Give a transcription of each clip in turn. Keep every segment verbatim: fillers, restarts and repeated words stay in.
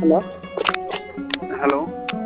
hello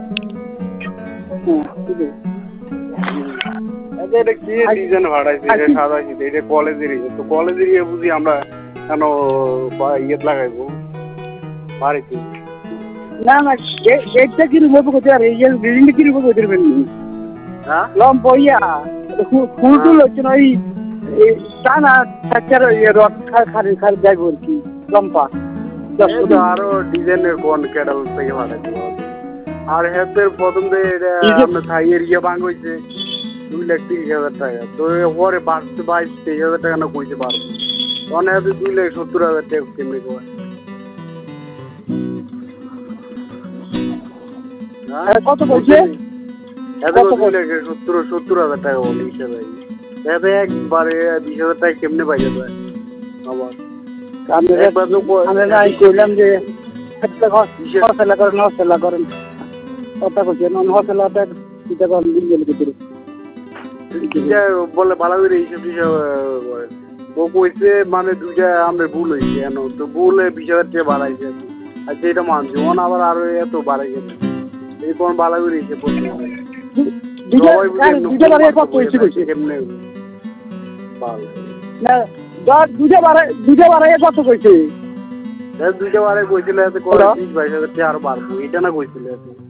এটা কি design ভাড়াইছে এটা সাদাইছি এটা কলেজেরই তো কলেজেরই বুঝি আমরা কেন ইয়ে লাগাইবো বাড়িতে না না গেটটা কি রুমে করতে আর এই বিল্ডিংটা কি রুমে করতে পারবেন হ্যাঁ লম বইয়া ফুল টুল হচ্ছে না ওই টানা সাচ্চার রড খারি খারি যাইব আর কি লম্পা আরো ডিজাইনের কোন ক্যাডাল থেকে ভাড়াইছে আর হেতের প্রথম দিয়ে এটা আপনার থাইয়ের ইয়ে ভাঙ হয়েছে দুই লাখ তিরিশ হাজার টাকা তো পরে বাড়তে বাইশ তেইশ হাজার টাকা না কইতে পারবো অনেক হাতে দুই লাখ সত্তর হাজার টাকা কেমনি কয় কত বলছে দুই লাখ সত্তর সত্তর হাজার টাকা বলে হিসাবে এতে একবারে বিশ হাজার টাকা কেমনে পাই যাবে আবার আমি কইলাম যে একটা হসেলা করেন হসেলা করেন কথা কইছে নন হসেলাটা চিন্তা করেন দিন গেলে ভিতরে বলে ভালো করে এইসব বিষয় ও কইছে মানে দুইটা আমাদের ভুল হয়েছে কেন তো ভুলে বিশ হাজার টাকা বাড়াইছে আর যেটা মানছে ওন আবার আরো এত বাড়াই গেছে এই কোন ভালো করে হয়েছে কেমনে দুইটা বাড়াই দুইটা বাড়াই কত কইছে দুইটা বারে কইছিল বিশ বাইশ হাজার টাকা আরো বাড়বো এটা না কইছিল